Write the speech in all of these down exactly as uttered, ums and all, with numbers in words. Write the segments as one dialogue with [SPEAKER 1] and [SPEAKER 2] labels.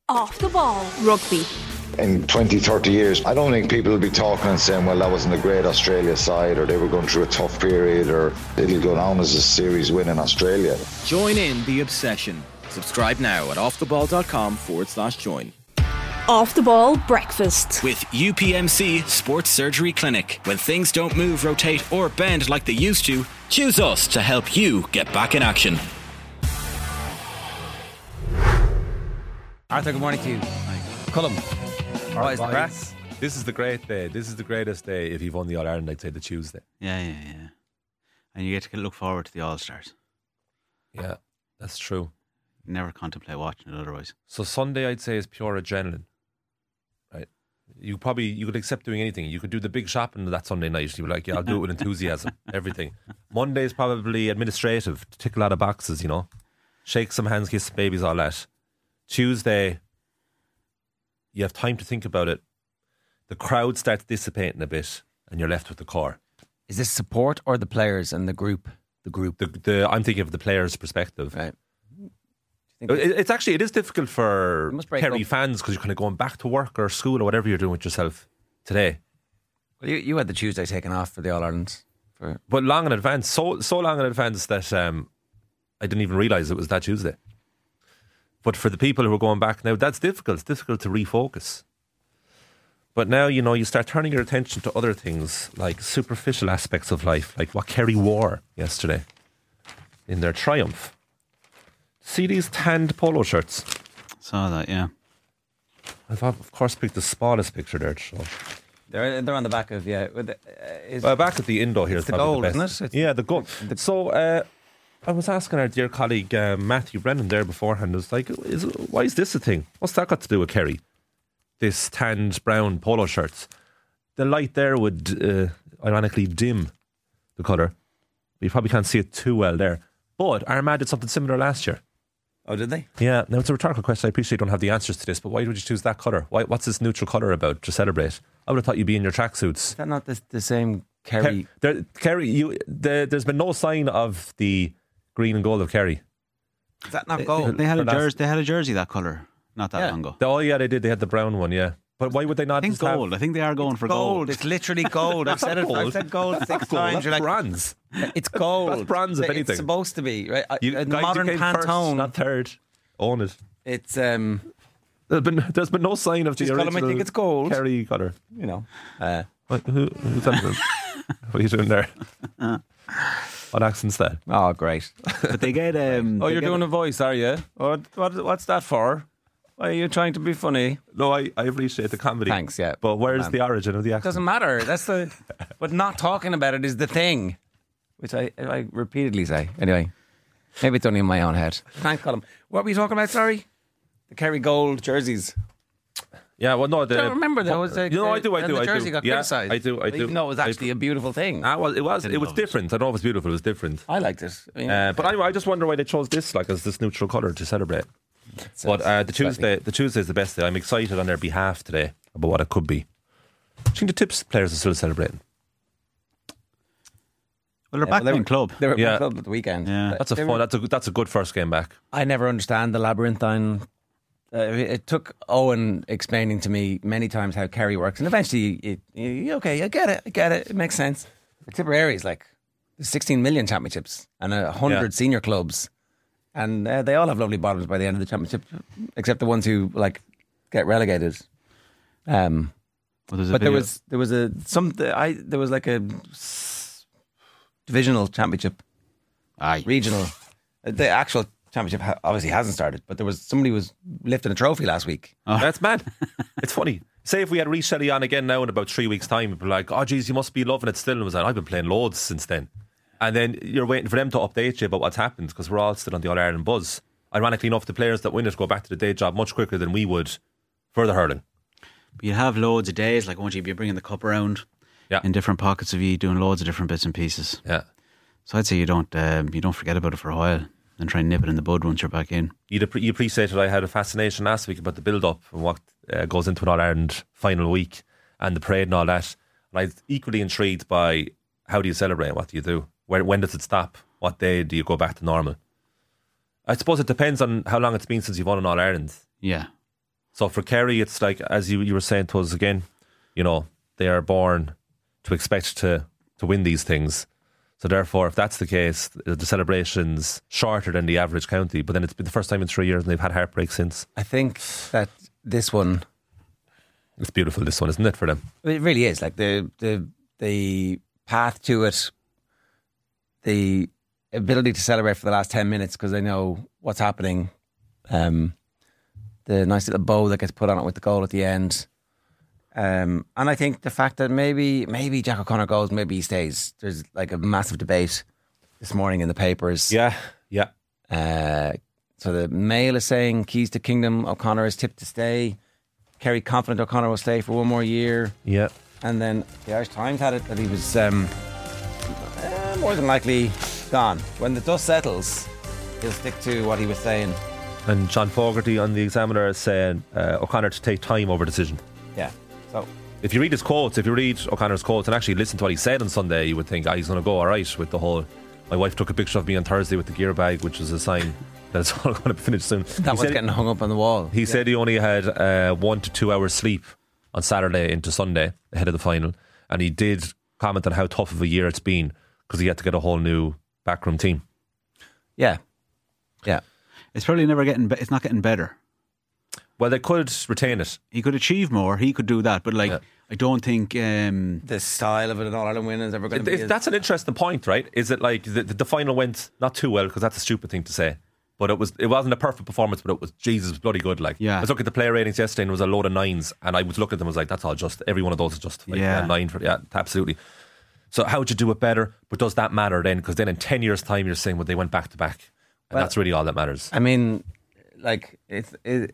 [SPEAKER 1] Off the Ball Rugby.
[SPEAKER 2] In twenty, thirty years, I don't think people will be talking and saying, well, that wasn't a great Australia side, or they were going through a tough period, or it'll go down as a series win in Australia.
[SPEAKER 3] Join in the obsession. Subscribe now at offtheball.com forward slash join.
[SPEAKER 1] Off the Ball Breakfast.
[SPEAKER 3] With U P M C Sports Surgery Clinic. When things don't move, rotate or bend like they used to, choose us to help you get back in action.
[SPEAKER 4] Arthur, good morning to you. Cullum. What is the crack?
[SPEAKER 5] This is the great day. This is the greatest day. If you've won the All Ireland, I'd say the Tuesday.
[SPEAKER 6] Yeah, yeah, yeah. And you get to look forward to the All Stars.
[SPEAKER 5] Yeah, that's true.
[SPEAKER 6] You never contemplate watching it otherwise.
[SPEAKER 5] So Sunday, I'd say, is pure adrenaline. Right? You probably you could accept doing anything. You could do the big shopping that Sunday night. You were like, yeah, I'll do it with enthusiasm. Everything. Monday is probably administrative. Tick a lot of boxes. You know, shake some hands, kiss some babies, all that. Tuesday, you have time to think about it. The crowd starts dissipating a bit, and you're left with the core.
[SPEAKER 4] Is this support or the players and the group? The group.
[SPEAKER 5] The, the, I'm thinking of the players' perspective.
[SPEAKER 4] Right.
[SPEAKER 5] It, it's actually it is difficult for Kerry
[SPEAKER 4] up.
[SPEAKER 5] fans because you're kind of going back to work or school or whatever you're doing with yourself today.
[SPEAKER 4] Well, you, you had the Tuesday taken off for the All Ireland, for
[SPEAKER 5] but long in advance, so so long in advance that um, I didn't even realise it was that Tuesday. But for the people who are going back now, that's difficult. It's difficult to refocus. But now, you know, you start turning your attention to other things, like superficial aspects of life, like what Kerry wore yesterday in their triumph. See these tanned polo shirts?
[SPEAKER 6] Saw that, yeah.
[SPEAKER 5] I've of course picked the smallest picture there to show.
[SPEAKER 4] they're they're on the back of yeah. With the, uh, is,
[SPEAKER 5] Well, back at the Indo here,
[SPEAKER 4] it's
[SPEAKER 5] is
[SPEAKER 4] the
[SPEAKER 5] probably
[SPEAKER 4] gold,
[SPEAKER 5] the best.
[SPEAKER 4] isn't it? It's
[SPEAKER 5] yeah, the gold.
[SPEAKER 4] the-
[SPEAKER 5] So uh, I was asking our dear colleague uh, Matthew Brennan there beforehand. I was like, is, why is this a thing? What's that got to do with Kerry? This tanned brown polo shirts. The light there would uh, ironically dim the colour. You probably can't see it too well there. But Armagh did something similar last year.
[SPEAKER 4] Oh, did they?
[SPEAKER 5] Yeah, now it's a rhetorical question. I appreciate you don't have the answers to this, but why would you choose that colour? Why, what's this neutral colour about to celebrate? I would have thought you'd be in your tracksuits.
[SPEAKER 4] Is that not the, the same Kerry?
[SPEAKER 5] Ke- there, Kerry, you, the, there's been no sign of the green and gold of Kerry.
[SPEAKER 4] Is that not
[SPEAKER 6] They,
[SPEAKER 4] gold?
[SPEAKER 6] they had a
[SPEAKER 5] For last-
[SPEAKER 6] jersey. They had a jersey that colour not that
[SPEAKER 4] Yeah.
[SPEAKER 6] long ago.
[SPEAKER 5] The, oh yeah, they did. They had the brown one, yeah. But why would they not
[SPEAKER 6] I think
[SPEAKER 5] just have-
[SPEAKER 6] gold. I think they are going for gold.
[SPEAKER 4] It's literally gold. I've said it.
[SPEAKER 5] gold.
[SPEAKER 4] I've said gold six
[SPEAKER 5] That's gold,
[SPEAKER 4] times.
[SPEAKER 5] that's
[SPEAKER 4] You're like,
[SPEAKER 5] bronze.
[SPEAKER 4] it's gold.
[SPEAKER 5] That's bronze, if
[SPEAKER 4] It's
[SPEAKER 5] anything.
[SPEAKER 4] supposed to be right.
[SPEAKER 5] You,
[SPEAKER 4] a
[SPEAKER 5] guys,
[SPEAKER 4] modern
[SPEAKER 5] you came first,
[SPEAKER 4] Pantone.
[SPEAKER 5] not third. Own it.
[SPEAKER 4] It's um,
[SPEAKER 5] There's been, there's been no sign of the
[SPEAKER 4] Just call 'em, I
[SPEAKER 5] original
[SPEAKER 4] think it's gold.
[SPEAKER 5] Kerry colour.
[SPEAKER 4] you know, uh,
[SPEAKER 5] What, who, who's that? What are you doing there? What accent's that?
[SPEAKER 4] oh great.
[SPEAKER 6] But they get. Um,
[SPEAKER 4] Oh,
[SPEAKER 6] they
[SPEAKER 4] you're
[SPEAKER 6] get
[SPEAKER 4] doing a voice, are you? What, what what's that for? Why are you trying to be funny?
[SPEAKER 5] No, I, I appreciate the comedy.
[SPEAKER 4] Thanks, yeah.
[SPEAKER 5] But where's
[SPEAKER 4] Man.
[SPEAKER 5] the origin of the accent?
[SPEAKER 4] Doesn't matter. That's the. But not talking about it is the thing, which I I repeatedly say. Anyway, maybe it's only in my own head. Thanks, Colin. What were you talking about? Sorry, the Kerry gold jerseys.
[SPEAKER 5] Yeah, well, no. The,
[SPEAKER 4] I don't remember that was
[SPEAKER 5] You know, I do, I
[SPEAKER 4] and
[SPEAKER 5] do,
[SPEAKER 4] the
[SPEAKER 5] I
[SPEAKER 4] jersey
[SPEAKER 5] do.
[SPEAKER 4] got
[SPEAKER 5] Yeah,
[SPEAKER 4] criticised.
[SPEAKER 5] I do, I do.
[SPEAKER 4] Even though it was
[SPEAKER 5] I
[SPEAKER 4] actually
[SPEAKER 5] do.
[SPEAKER 4] a beautiful thing.
[SPEAKER 5] Ah, well, it was.
[SPEAKER 6] Didn't
[SPEAKER 5] It was
[SPEAKER 6] love it.
[SPEAKER 5] different. I don't know if it's beautiful. It was different.
[SPEAKER 4] I liked it. I mean,
[SPEAKER 5] Uh, but anyway, I just wonder why they chose this, like, as this neutral colour to celebrate.
[SPEAKER 4] it's-
[SPEAKER 5] But uh, the
[SPEAKER 4] it's slightly-
[SPEAKER 5] Tuesday, the Tuesday is the best day. I'm excited on their behalf today about what it could be. I think the Tips players are still celebrating.
[SPEAKER 6] well, they're
[SPEAKER 4] Yeah,
[SPEAKER 6] back
[SPEAKER 4] well,
[SPEAKER 6] in club.
[SPEAKER 4] They were
[SPEAKER 5] Yeah.
[SPEAKER 4] yeah. club at the weekend.
[SPEAKER 6] Yeah.
[SPEAKER 5] That's a
[SPEAKER 4] They
[SPEAKER 5] fun.
[SPEAKER 4] were-
[SPEAKER 5] That's a that's a good first game back.
[SPEAKER 4] I never understand the labyrinthine. Uh, it took Owen explaining to me many times how Kerry works, and eventually, it, you, okay, I get it, I get it, it makes sense. But Tipperary is like there's sixteen million championships and a hundred
[SPEAKER 5] Yeah.
[SPEAKER 4] senior clubs, and uh, they all have lovely bottoms by the end of the championship, except the ones who like get relegated. Um,
[SPEAKER 6] Well, there's a
[SPEAKER 4] but there
[SPEAKER 6] video-
[SPEAKER 4] was there was a some I there was like a s- divisional championship.
[SPEAKER 6] Aye.
[SPEAKER 4] Regional. The actual championship ha- obviously hasn't started, but there was somebody was lifting a trophy last week.
[SPEAKER 5] That's mad. It's funny. Say if we had Rhys Shelley on again now in about three weeks' time, we'd be like, oh, geez, you must be loving it still. And I was like, I've been playing loads since then. And then you're waiting for them to update you about what's happened because we're all still on the All Ireland buzz. Ironically enough, the players that win it go back to the day job much quicker than we would for the hurling.
[SPEAKER 6] But you have loads of days, like won't you be bringing the cup around
[SPEAKER 5] Yeah.
[SPEAKER 6] in different pockets of you, doing loads of different bits and pieces.
[SPEAKER 5] Yeah.
[SPEAKER 6] So I'd say you don't um, you don't forget about it for a while and try and nip it in the bud once you're back in.
[SPEAKER 5] You'd appre- you appreciated I had a fascination last week about the build-up and what uh, goes into an All-Ireland final week and the parade and all that. And I was equally intrigued by how do you celebrate? What do you do? Where, when does it stop? What day do you go back to normal? I suppose it depends on how long it's been since you've won an All-Ireland.
[SPEAKER 6] Yeah.
[SPEAKER 5] So for Kerry, it's like, as you, you were saying to us again, you know, they are born to expect to, to win these things. So therefore, if that's the case, the celebration's shorter than the average county, but then it's been the first time in three years and they've had heartbreak since.
[SPEAKER 4] I think that this one...
[SPEAKER 5] It's beautiful, this one, isn't it, for them?
[SPEAKER 4] It really is. Like the the the path to it, the ability to celebrate for the last ten minutes because they know what's happening. Um, the nice little bow that gets put on it with the goal at the end. Um, and I think the fact that maybe maybe Jack O'Connor goes, maybe he stays. There's like a massive debate this morning in the papers.
[SPEAKER 5] Yeah, yeah.
[SPEAKER 4] Uh, so the Mail is saying keys to kingdom. O'Connor is tipped to stay. Kerry confident O'Connor will stay for one more year.
[SPEAKER 5] Yeah.
[SPEAKER 4] And then the Irish Times had it that he was um, uh, more than likely gone. When the dust settles, he'll stick to what he was saying.
[SPEAKER 5] And John Fogarty on the Examiner is saying uh, O'Connor to take time over decision.
[SPEAKER 4] Yeah. So
[SPEAKER 5] if you read his quotes, if you read O'Connor's quotes and actually listen to what he said on Sunday, you would think, ah, he's going to go all right with the whole. My wife took a picture of me on Thursday with the gear bag, which was a sign that it's all going to be finished soon.
[SPEAKER 4] That was getting hung up on the wall.
[SPEAKER 5] He yeah. said he only had uh, one to two hours sleep on Saturday into Sunday ahead of the final, and he did comment on how tough of a year it's been because he had to get a whole new backroom team.
[SPEAKER 4] Yeah, yeah.
[SPEAKER 6] It's probably never getting. Be- it's not getting better.
[SPEAKER 5] Well, they could retain it.
[SPEAKER 6] He could achieve more. He could do that, but like, yeah. I don't think um,
[SPEAKER 4] the style of it, an All Ireland win is ever going to be.
[SPEAKER 5] It, that's an interesting point, right? Is it like the, the final went not too well because that's a stupid thing to say, but it was. It wasn't a perfect performance, but it was Jesus bloody good. Like,
[SPEAKER 6] yeah.
[SPEAKER 5] I was looking at the player ratings yesterday, and it was a load of nines, and I was looking at them, and was like, that's all just. Every one of those is just like,
[SPEAKER 6] yeah.
[SPEAKER 5] a nine for yeah, absolutely. So how would you do it better? But does that matter then? Because then in ten years' time, you're saying, well, they went back to back, and well, that's really all that matters.
[SPEAKER 4] I mean. Like it's it,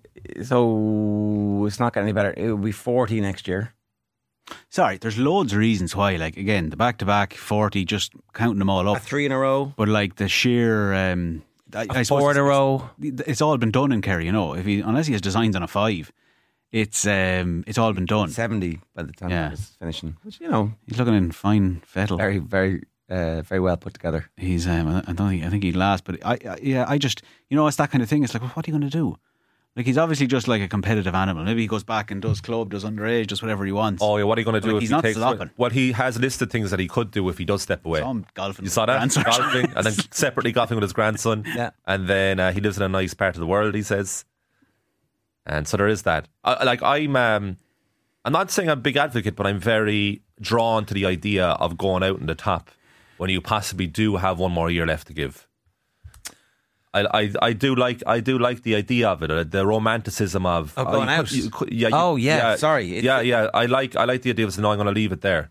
[SPEAKER 4] so it's not getting any better. It will be forty next year.
[SPEAKER 6] Sorry, there's loads of reasons why. Like again, the back to back forty, just counting them all up.
[SPEAKER 4] A three in a row,
[SPEAKER 6] but like the sheer, um, I,
[SPEAKER 4] I four in a row.
[SPEAKER 6] It's all been done in Kerry. You know, if he unless he has designs on a five, it's um, it's all been done.
[SPEAKER 4] Seventy by the time
[SPEAKER 6] yeah.
[SPEAKER 4] it's finishing. Which you know,
[SPEAKER 6] he's looking in fine fettle.
[SPEAKER 4] Very, very. Uh, very well put together.
[SPEAKER 6] He's, um, I don't think, I think he'd last, but I, I, yeah, I just, you know, it's that kind of thing. It's like, well, what are you going to do? Like, he's obviously just like a competitive animal. Maybe he goes back and does club, does underage, does whatever he wants.
[SPEAKER 5] Oh yeah, what are you going to do?
[SPEAKER 6] Like,
[SPEAKER 5] if
[SPEAKER 6] he's
[SPEAKER 5] he
[SPEAKER 6] not
[SPEAKER 5] takes
[SPEAKER 6] slopping.
[SPEAKER 5] Well, he has listed things that he could do if he does step away.
[SPEAKER 6] Some golfing.
[SPEAKER 5] You saw that golfing, and then separately golfing with his grandson.
[SPEAKER 4] Yeah,
[SPEAKER 5] and then uh, he lives in a nice part of the world. He says, and so there is that. I, like I'm, um, I'm not saying I'm a big advocate, but I'm very drawn to the idea of going out in the top when you possibly do have one more year left to give. I, I, I do like I do like the idea of it, the romanticism of
[SPEAKER 4] oh, going
[SPEAKER 5] oh,
[SPEAKER 4] out.
[SPEAKER 5] You could, you, yeah,
[SPEAKER 4] oh
[SPEAKER 5] you,
[SPEAKER 4] yeah,
[SPEAKER 5] yeah,
[SPEAKER 4] sorry.
[SPEAKER 5] It's, yeah, yeah. I like I like the idea of saying, no, I'm going to leave it there.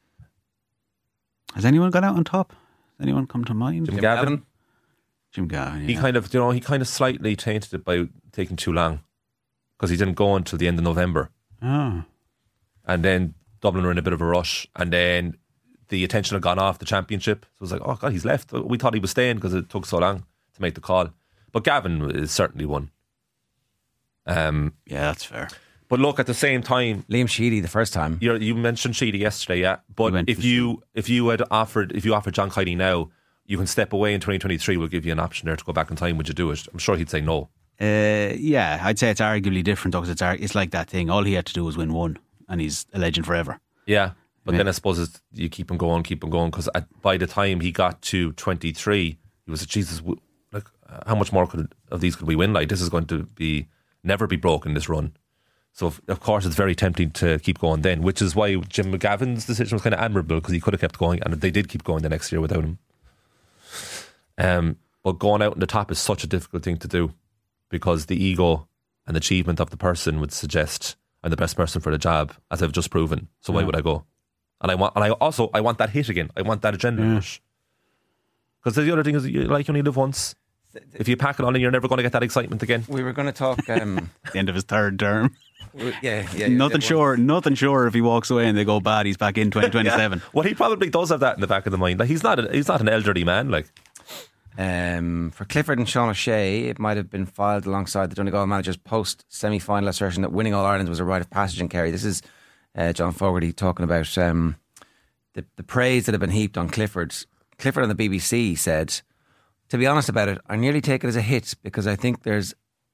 [SPEAKER 6] Has anyone gone out on top? Has anyone come to mind?
[SPEAKER 5] Jim, Jim Gavin.
[SPEAKER 4] Gavin.
[SPEAKER 6] Jim Gavin. Yeah.
[SPEAKER 5] He kind of, you know, he kind of slightly tainted it by taking too long because he didn't go until the end of November.
[SPEAKER 6] Oh.
[SPEAKER 5] And then Dublin were in a bit of a rush, and then the attention had gone off the championship. So it was like, oh God, he's left. We thought he was staying because it took so long to make the call. But Gavin is certainly one. Um,
[SPEAKER 6] yeah, that's fair.
[SPEAKER 5] But look, at the same time,
[SPEAKER 4] Liam Sheedy the first time.
[SPEAKER 5] You're, you mentioned Sheedy yesterday, yeah. But if you if you had offered if you offered John Kiely now, you can step away in twenty twenty-three. We'll give you an option there to go back in time. Would you do it? I'm sure he'd say no.
[SPEAKER 6] Uh, yeah, I'd say it's arguably different because it's it's like that thing. All he had to do was win one, and he's a legend forever.
[SPEAKER 5] Yeah. But then I suppose it's, you keep him going, keep him going, because by the time he got to twenty-three, he was, Jesus, like, how much more could of these could we win? Like, this is going to be never be broken, this run. So, if, of course, it's very tempting to keep going then, which is why Jim McGavin's decision was kind of admirable, because he could have kept going, and they did keep going the next year without him. Um, but going out on the top is such a difficult thing to do, because the ego and achievement of the person would suggest I'm the best person for the job, as I've just proven. So why
[SPEAKER 6] yeah.
[SPEAKER 5] would I go? And I want, and I also I want that hit again. I want that adrenaline rush. Because the other thing is, you, like, you only live once. If you pack it on, and you're never going to get that excitement again.
[SPEAKER 4] We were going to talk um,
[SPEAKER 6] the end of his third term.
[SPEAKER 4] Yeah, yeah.
[SPEAKER 6] Nothing sure. One. Nothing sure. If he walks away and they go bad, he's back in twenty twenty-seven.
[SPEAKER 5] Yeah. Well, he probably does have that in the back of the mind. Like, he's not. A, he's not an elderly man. Like,
[SPEAKER 4] um, for Clifford and Sean O'Shea, it might have been filed alongside the Donegal manager's post semi-final assertion that winning All Ireland was a rite of passage in Kerry. This is uh, John Fogarty talking about um, the the praise that had been heaped on Clifford. Clifford on the B B C said, "To be honest about it, I nearly take it as a hit because I think there's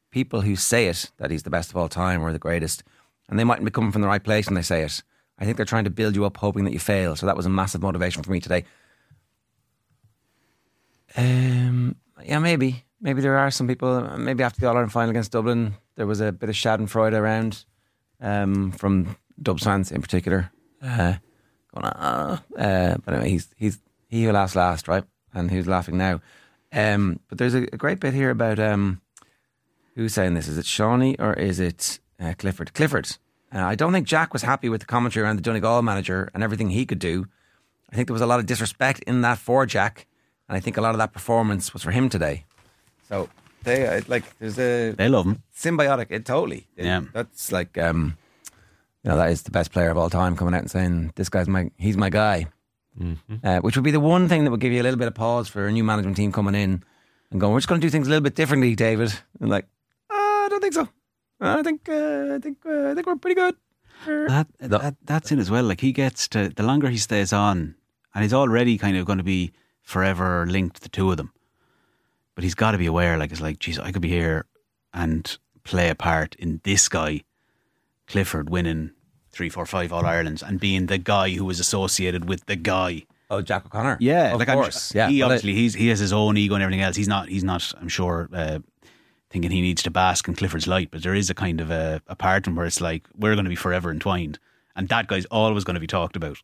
[SPEAKER 4] people who say it, that he's the best of all time or the greatest, and they mightn't be coming from the right place when they say it. I think they're trying to build you up hoping that you fail. So that was a massive motivation for me today. Um, yeah, maybe. Maybe there are some people, maybe after the All-Ireland final against Dublin, there was a bit of schadenfreude around um, from Dubs fans in particular. Uh, going, ah. uh, but anyway, he's, he's, he who laughs last, right? And who's laughing now. Um, but there's a, a great bit here about um, who's saying this. Is it Shawnee or is it uh, Clifford? Clifford. Uh, I don't think Jack was happy with the commentary around the Donegal manager and everything he could do. I think there was a lot of disrespect in that for Jack, and I think a lot of that performance was for him today. So they uh, like there's a
[SPEAKER 6] They love him.
[SPEAKER 4] symbiotic. It totally. It,
[SPEAKER 6] Yeah.
[SPEAKER 4] That's like um, you know, that is the best player of all time coming out and saying this guy's my he's my guy. Mm-hmm. Uh, which would be the one thing that would give you a little bit of pause for a new management team coming in and going, we're just going to do things a little bit differently, David. And like, oh, I don't think so. I think uh, I think uh, I think we're pretty good.
[SPEAKER 6] That, that that's it as well. Like he gets to the longer he stays on, and he's already kind of going to be forever linked, the two of them. But he's got to be aware. Like it's like, geez, I could be here and play a part in this guy, Clifford, winning three, four, five All Irelands and being the guy who was associated with the guy.
[SPEAKER 4] Oh, Jack O'Connor.
[SPEAKER 6] Yeah,
[SPEAKER 4] of
[SPEAKER 6] like
[SPEAKER 4] course.
[SPEAKER 6] I'm,
[SPEAKER 4] yeah,
[SPEAKER 6] he
[SPEAKER 4] well,
[SPEAKER 6] obviously he's he has his own ego and everything else. He's not. He's not. I'm sure. Uh, thinking he needs to bask in Clifford's light, but there is a kind of a, a part in where it's like we're going to be forever entwined, and that guy's always going to be talked about.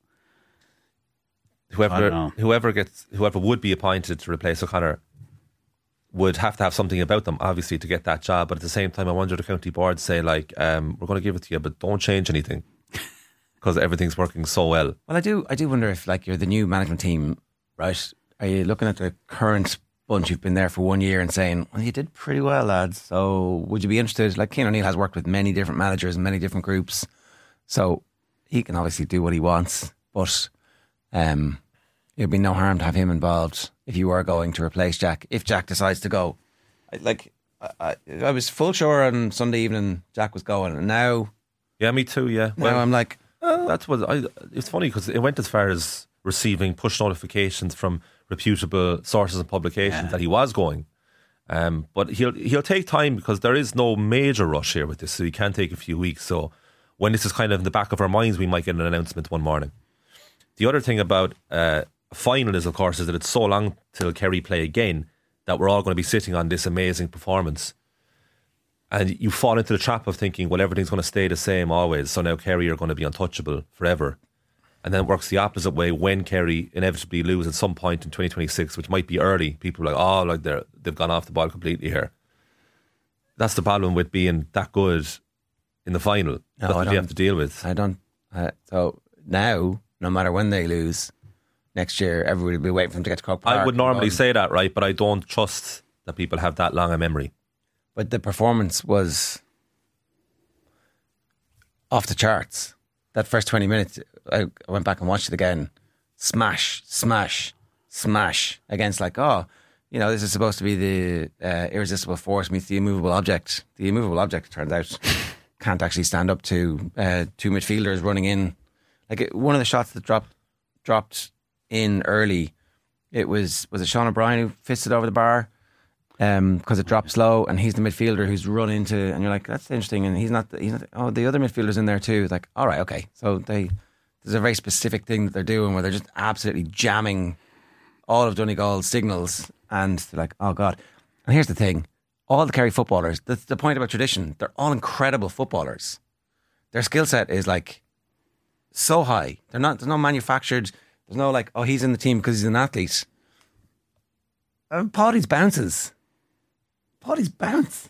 [SPEAKER 6] I don't
[SPEAKER 5] Whoever
[SPEAKER 6] know.
[SPEAKER 5] whoever gets whoever would be appointed to replace O'Connor would have to have something about them, obviously, to get that job. But at the same time, I wonder the county board say like, um, "We're going to give it to you, but don't change anything because everything's working so well."
[SPEAKER 4] Well, I do. I do wonder if, like, you're the new management team, right? Are you looking at the current bunch who've been there for one year and saying, "Well, you did pretty well, lads. So, would you be interested?" Like, Cian O'Neill has worked with many different managers and many different groups, so he can obviously do what he wants. But um, it'd be no harm to have him involved if you were going to replace Jack. If Jack decides to go, I, like, I, I, I was full sure on Sunday evening Jack was going, and now,
[SPEAKER 5] Yeah, me too. Yeah,
[SPEAKER 4] now I'm like,
[SPEAKER 5] that's what I. It's funny because it went as far as receiving push notifications from reputable sources and publications
[SPEAKER 6] Yeah.
[SPEAKER 5] that he was going. Um, but he'll he'll take time because there is no major rush here with this, so he can take a few weeks. So when this is kind of in the back of our minds, we might get an announcement one morning. The other thing about uh, a final is, of course, is that it's so long till Kerry play again that we're all going to be sitting on this amazing performance. And you fall into the trap of thinking, well, everything's going to stay the same always. So now Kerry are going to be untouchable forever. And then it works the opposite way when Kerry inevitably lose at some point in twenty twenty-six, which might be early. People are like, oh, like they're, they've gone off the ball completely here. That's the problem with being that good in the final.
[SPEAKER 4] No,
[SPEAKER 5] That's
[SPEAKER 4] I
[SPEAKER 5] what you
[SPEAKER 4] don't-
[SPEAKER 5] have to deal with.
[SPEAKER 4] I don't. Uh, so now, no matter when they lose next year, everybody will be waiting for them to get to Croke Park.
[SPEAKER 5] I would normally
[SPEAKER 4] and-
[SPEAKER 5] say that, right? But I don't trust that people have that long a memory.
[SPEAKER 4] but the performance was off the charts. That first twenty minutes, I I went back and watched it again. Smash, smash, smash against, like, oh, you know, this is supposed to be the uh, irresistible force meets the immovable object. The immovable object, turns out, can't actually stand up to uh, two midfielders running in. Like, it, one of the shots that dropped dropped in early, it was was it Sean O'Brien who fisted over the bar because um, it drops low, and he's the midfielder who's run into, and you're like, that's interesting, and he's not. He's not. Oh, the other midfielder's in there too. It's like, all right, okay. So they there's a very specific thing that they're doing where they're just absolutely jamming all of Donegal's signals, and they're like, oh god. And here's the thing: all the Kerry footballers. That's the point about tradition. They're all incredible footballers. Their skill set is like so high. They're not. There's no manufactured. There's no like, oh, he's in the team because he's an athlete. Um, Paddy's bounces. Paddy's bounce.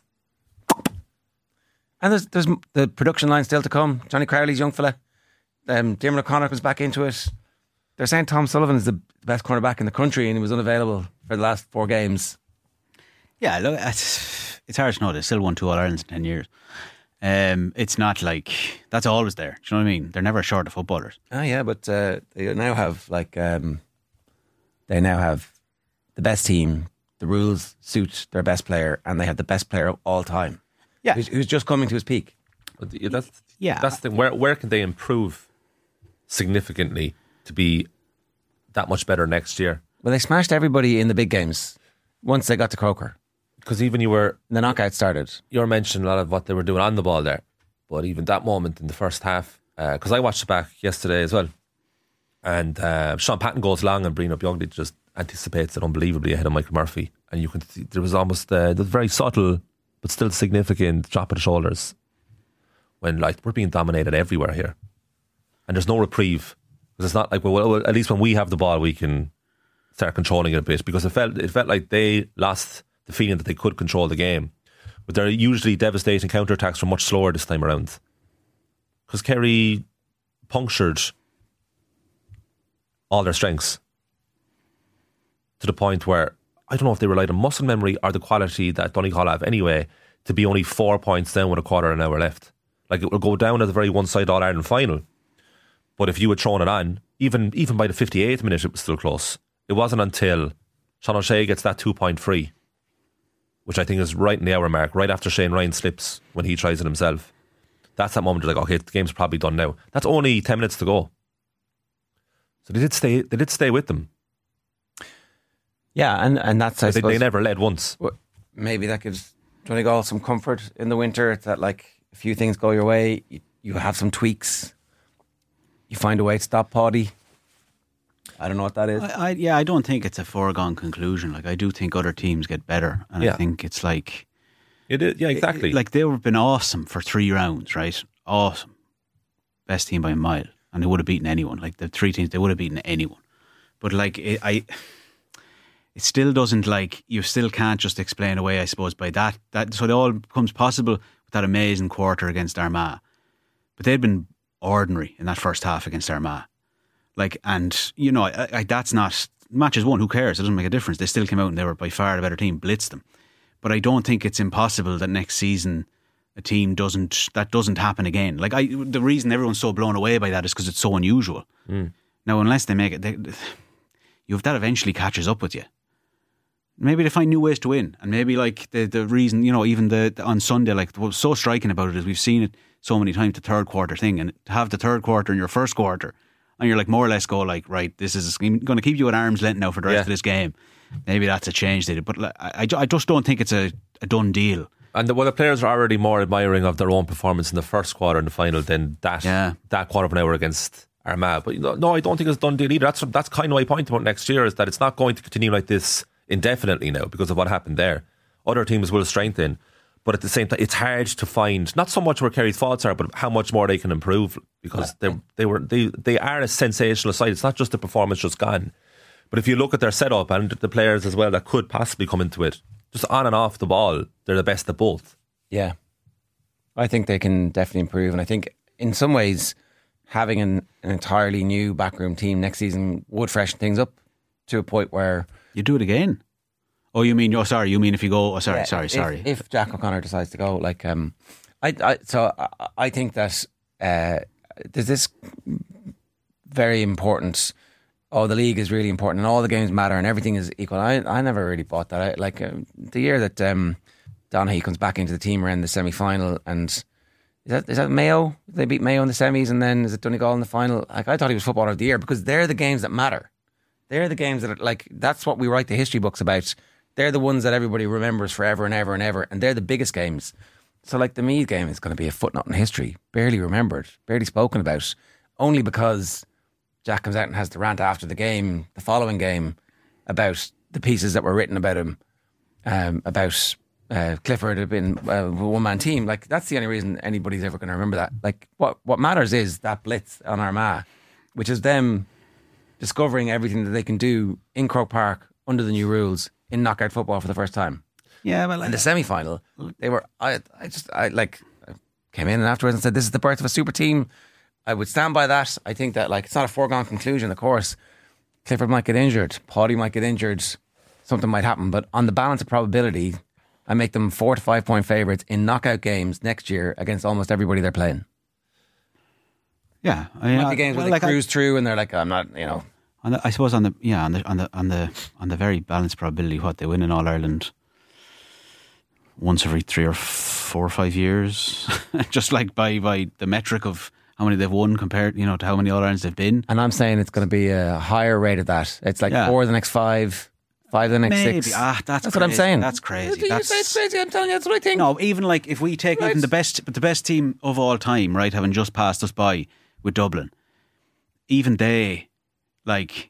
[SPEAKER 4] And there's there's the production line still to come. Johnny Crowley's young fella. Um, Diarmuid O'Connor comes back into it. They're saying Tom Sullivan is the best cornerback in the country, and he was unavailable for the last four games.
[SPEAKER 6] Yeah, look, it's, it's hard to know. They still won two All Irelands in ten years. Um, it's not like that's always there. Do you know what I mean? They're never short of footballers.
[SPEAKER 4] Oh yeah, but uh, they now have like um, they now have the best team. The rules suit their best player, and they have the best player of all time.
[SPEAKER 6] Yeah.
[SPEAKER 4] who's, who's just coming to his peak.
[SPEAKER 5] But yeah, That's
[SPEAKER 6] Yeah.
[SPEAKER 5] That's the thing. Where where can they improve significantly to be that much better next year?
[SPEAKER 4] Well, they smashed everybody in the big games once they got to Croker.
[SPEAKER 5] because even you were
[SPEAKER 4] the knockout started.
[SPEAKER 5] You were mentioning a lot of what they were doing on the ball there, but even that moment in the first half, because uh, I watched it back yesterday as well, and uh, Sean Patton goes long and Brino Bjornli just anticipates it unbelievably ahead of Michael Murphy, and you can see there was almost uh, the very subtle but still significant drop of the shoulders when like we're being dominated everywhere here, and there's no reprieve, because it's not like well, well at least when we have the ball we can start controlling it a bit, because it felt it felt like they lost the feeling that they could control the game, but their usually devastating counter-attacks were much slower this time around, because Kerry punctured all their strengths to the point where I don't know if they relied on muscle memory or the quality that Donegal have anyway to be only four points down with a quarter of an hour left. Like, it will go down at the very one-side All-Ireland final, but if you had thrown it on, even even by the fifty-eighth minute, it was still close. It wasn't until Sean O'Shea gets that two-point free, which I think is right in the hour mark, right after Shane Ryan slips when he tries it himself. That's that moment you're like, okay, the game's probably done now. That's only ten minutes to go. So they did stay. They did stay with them.
[SPEAKER 4] Yeah, and, and that's I
[SPEAKER 5] they,
[SPEAKER 4] suppose
[SPEAKER 5] they never led once.
[SPEAKER 4] well, maybe that gives Donegal some comfort in the winter, that like a few things go your way, you, you have some tweaks, you find a way to stop Paddy. I don't know what that is.
[SPEAKER 6] I, I, yeah, I don't think it's a foregone conclusion. Like, I do think other teams get better, and
[SPEAKER 5] Yeah.
[SPEAKER 6] I think it's like
[SPEAKER 5] It is, yeah, exactly.
[SPEAKER 6] Like, they've been awesome for three rounds, right? Awesome, best team by a mile, and they would have beaten anyone. Like, the three teams, they would have beaten anyone. But like, it, I, it still doesn't, like, you still can't just explain away, I suppose, by that. That so it all becomes possible with that amazing quarter against Armagh. But they'd been ordinary in that first half against Armagh. Like, and you know, I, I, that's not matches won. Who cares? It doesn't make a difference. They still came out and they were by far the better team, blitzed them. But I don't think it's impossible that next season a team doesn't that doesn't happen again. Like, I, the reason everyone's so blown away by that is because it's so unusual.
[SPEAKER 5] Mm.
[SPEAKER 6] Now, unless they make it, they, you have that eventually catches up with you. Maybe they find new ways to win, and maybe like the the reason, you know, even the, the on Sunday, like what's so striking about it is we've seen it so many times, the third quarter thing, and to have the third quarter in your first quarter, and you're like more or less go like, right, this is going to keep you at arm's length now for the rest
[SPEAKER 5] Yeah.
[SPEAKER 6] of this game. Maybe that's a change they did, but like, I, I just don't think it's a, a done deal.
[SPEAKER 5] And the, well, the players are already more admiring of their own performance in the first quarter in the final than that
[SPEAKER 6] Yeah.
[SPEAKER 5] that quarter of an hour against Armagh. But you know, no, I don't think it's a done deal either. That's that's kind of my point about next year, is that it's not going to continue like this indefinitely now because of what happened there. Other teams will strengthen, but at the same time, it's hard to find not so much where Kerry's faults are, but how much more they can improve, because they they were they they are a sensational side. It's not just the performance just gone, but if you look at their setup and the players as well that could possibly come into it, just on and off the ball, they're the best at both.
[SPEAKER 4] Yeah, I think they can definitely improve, and I think in some ways having an, an entirely new backroom team next season would freshen things up to a point where
[SPEAKER 6] You do it again. Oh, you mean? Oh, sorry. You mean if you go? Oh, sorry,
[SPEAKER 4] Yeah,
[SPEAKER 6] sorry,
[SPEAKER 4] if,
[SPEAKER 6] sorry.
[SPEAKER 4] If Jack O'Connor decides to go, like, um, I, I so I, I think that uh, there's this very important. Oh, the league is really important, and all the games matter, and everything is equal. I, I never really bought that. I, like um, the year that um, Donaghy comes back into the team around the semi final, and is that is that Mayo? They beat Mayo in the semis, and then is it Donegal in the final? Like, I thought he was footballer of the year because they're the games that matter. They're the games that are like, that's what we write the history books about. They're the ones that everybody remembers forever and ever and ever, and they're the biggest games. So like the Meath game is going to be a footnote in history, barely remembered, barely spoken about, only because Jack comes out and has the rant after the game, the following game, about the pieces that were written about him, um, about uh, Clifford had been a one-man team. Like, that's the only reason anybody's ever going to remember that. Like, what what matters is that blitz on Armagh, which is them discovering everything that they can do in Croke Park under the new rules in knockout football for the first time.
[SPEAKER 6] Yeah, well,
[SPEAKER 4] In the semi-final, they were. I, I just, I like, I came in and afterwards and said, "This is the birth of a super team." I would stand by that. I think that, like, it's not a foregone conclusion. Of course, Clifford might get injured, Paddy might get injured, something might happen. But on the balance of probability, I make them four to five point favourites in knockout games next year against almost everybody they're playing.
[SPEAKER 6] yeah. I mean,
[SPEAKER 4] Not
[SPEAKER 6] I-
[SPEAKER 4] the games
[SPEAKER 6] well,
[SPEAKER 4] where they
[SPEAKER 6] like I-
[SPEAKER 4] cruise through and they're like, "I'm not," you know.
[SPEAKER 6] On the, I suppose on the yeah on the on the on the on the very balanced probability, what they win in All Ireland once every three or four or five years, just like by by the metric of how many they've won compared, you know, to how many All Irelands they've been.
[SPEAKER 4] And I'm saying it's going to be a higher rate of that. It's like
[SPEAKER 6] Yeah.
[SPEAKER 4] four the next five, Five of the next
[SPEAKER 6] Maybe.
[SPEAKER 4] six.
[SPEAKER 6] Ah, that's,
[SPEAKER 4] That's what I'm
[SPEAKER 6] crazy.
[SPEAKER 4] saying.
[SPEAKER 6] That's crazy.
[SPEAKER 4] You
[SPEAKER 6] That's
[SPEAKER 4] say it's crazy. I'm telling you, that's what I think.
[SPEAKER 6] No, even like if we take
[SPEAKER 4] Right.
[SPEAKER 6] even the best, the best team of all time, right, having just passed us by with Dublin, even they, like,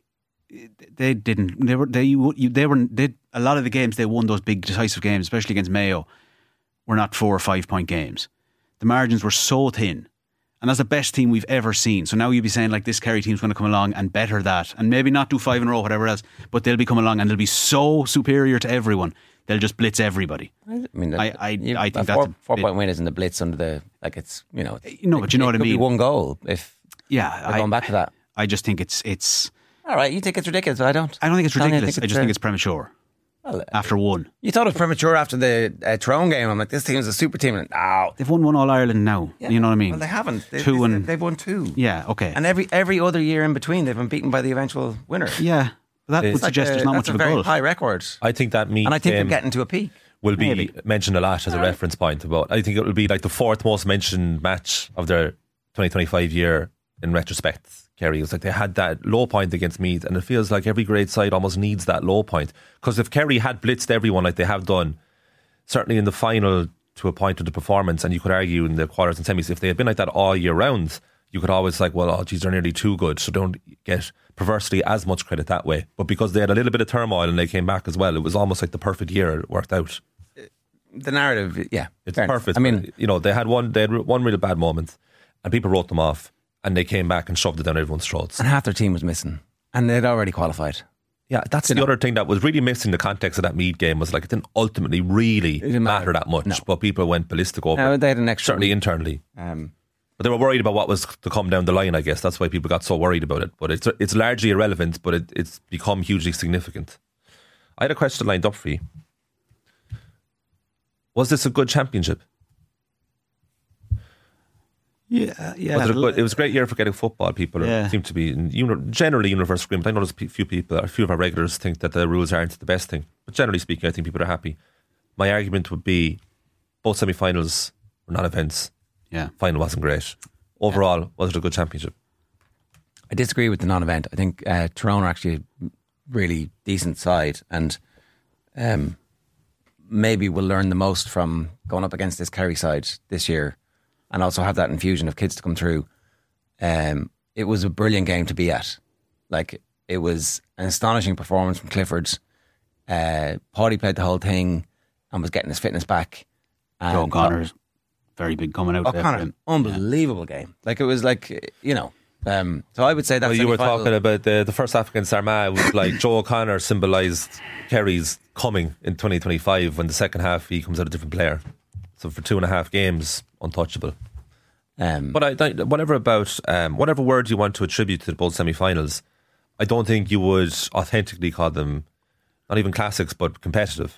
[SPEAKER 6] they didn't. They were they you, they were they, a lot of the games they won, those big decisive games, especially against Mayo, were not four or five point games. The margins were so thin. And that's the best team we've ever seen. So now you'd be saying like this Kerry team's going to come along and better that, and maybe not do five in a row, whatever else, but they'll be coming along and they'll be so superior to everyone. They'll just blitz everybody.
[SPEAKER 4] I mean,
[SPEAKER 6] I- I-
[SPEAKER 4] you-
[SPEAKER 6] I think
[SPEAKER 4] a
[SPEAKER 6] that's
[SPEAKER 4] four,
[SPEAKER 6] a
[SPEAKER 4] four
[SPEAKER 6] bit-
[SPEAKER 4] point win isn't the blitz under the like it's you know.
[SPEAKER 6] No, but you know
[SPEAKER 4] it
[SPEAKER 6] what I
[SPEAKER 4] could be
[SPEAKER 6] mean.
[SPEAKER 4] one goal if
[SPEAKER 6] Yeah,
[SPEAKER 4] we're going back to that.
[SPEAKER 6] I just think it's it's.
[SPEAKER 4] All right, you think it's ridiculous, but I don't.
[SPEAKER 6] I don't think it's
[SPEAKER 4] Tell me,
[SPEAKER 6] ridiculous. I, just
[SPEAKER 4] uh,
[SPEAKER 6] think it's premature.
[SPEAKER 4] well,
[SPEAKER 6] After one,
[SPEAKER 4] you thought it was premature after the uh, Tyrone game. I'm like, this team's a super team. And, oh,
[SPEAKER 6] they've won one All Ireland now. You know what I mean?
[SPEAKER 4] well, they haven't. They,
[SPEAKER 6] Two
[SPEAKER 4] they,
[SPEAKER 6] and
[SPEAKER 4] they've won two.
[SPEAKER 6] yeah, okay,
[SPEAKER 4] And every every other year in between, they've been beaten by the eventual winner.
[SPEAKER 6] yeah. But that
[SPEAKER 5] It's
[SPEAKER 6] would
[SPEAKER 5] like
[SPEAKER 6] suggest
[SPEAKER 4] Uh,
[SPEAKER 6] there's not
[SPEAKER 4] that's
[SPEAKER 6] much of a
[SPEAKER 4] very
[SPEAKER 6] goal.
[SPEAKER 4] high record.
[SPEAKER 5] I think that Meath
[SPEAKER 4] And I think they're
[SPEAKER 5] game
[SPEAKER 4] getting to a peak.
[SPEAKER 5] will be
[SPEAKER 6] Maybe.
[SPEAKER 5] mentioned a lot as a reference point. About I think it will be like the fourth most mentioned match of their twenty twenty-five year in retrospect. Kerry, it was like they had that low point against Meath, and it feels like every great side almost needs that low point. Because if Kerry had blitzed everyone like they have done, certainly in the final to a point of the performance, and you could argue in the quarters and semis, if they had been like that all year round, you could always like, well, oh geez, they're nearly too good, so don't get perversely as much credit that way. But because they had a little bit of turmoil and they came back as well, it was almost like the perfect year it worked out.
[SPEAKER 4] The narrative, yeah,
[SPEAKER 5] It's
[SPEAKER 4] fair enough.
[SPEAKER 5] perfect.
[SPEAKER 4] I mean,
[SPEAKER 5] you know, they had one, they had one real bad moment, and people wrote them off, and they came back and shoved it down everyone's throats.
[SPEAKER 4] and half their team was missing, and they'd already qualified.
[SPEAKER 5] Yeah, that's the other thing that was really missing the context of that Meath game was like it didn't ultimately really
[SPEAKER 4] didn't
[SPEAKER 5] matter.
[SPEAKER 4] matter.
[SPEAKER 5] that much,
[SPEAKER 4] No.
[SPEAKER 5] but people went ballistic over
[SPEAKER 4] No,
[SPEAKER 5] it.
[SPEAKER 4] they had an extra
[SPEAKER 5] Certainly
[SPEAKER 4] week.
[SPEAKER 5] internally.
[SPEAKER 4] Um,
[SPEAKER 5] But they were worried about what was to come down the line, I guess. That's why people got so worried about it. But it's it's largely irrelevant, but it, it's become hugely significant. I had a question lined up for you. Was this a good championship?
[SPEAKER 6] Yeah, yeah.
[SPEAKER 5] Was it, a good, it was a great year for getting football. People are,
[SPEAKER 6] Yeah.
[SPEAKER 5] seem to be in uni- generally universal agreement. I know there's a few people, a few of our regulars think that the rules aren't the best thing. But generally speaking, I think people are happy. My argument would be both semi-finals were non-events.
[SPEAKER 6] Yeah.
[SPEAKER 5] Final wasn't great. Overall, was it a good championship?
[SPEAKER 4] I disagree with the non-event. I think uh, Tyrone are actually a really decent side, and um, maybe will learn the most from going up against this Kerry side this year, and also have that infusion of kids to come through. Um, it was a brilliant game to be at. Like, it was an astonishing performance from Clifford. Uh, Paddy played the whole thing and was getting his fitness back. And
[SPEAKER 6] Joe O'Connor's very big coming out there for
[SPEAKER 4] O'Connor,
[SPEAKER 6] him.
[SPEAKER 4] unbelievable game. Like, it was like, you know, um, so I would say that's
[SPEAKER 5] Well, you were
[SPEAKER 4] semi-final-
[SPEAKER 5] talking about the, the first half against Armagh. It was like Joe O'Connor symbolised Kerry's coming in twenty twenty-five. When the second half he comes out a different player. So for two and a half games, untouchable.
[SPEAKER 4] Um,
[SPEAKER 5] But I, I whatever about um, whatever words you want to attribute to both semi-finals, I don't think you would authentically call them not even classics, but competitive.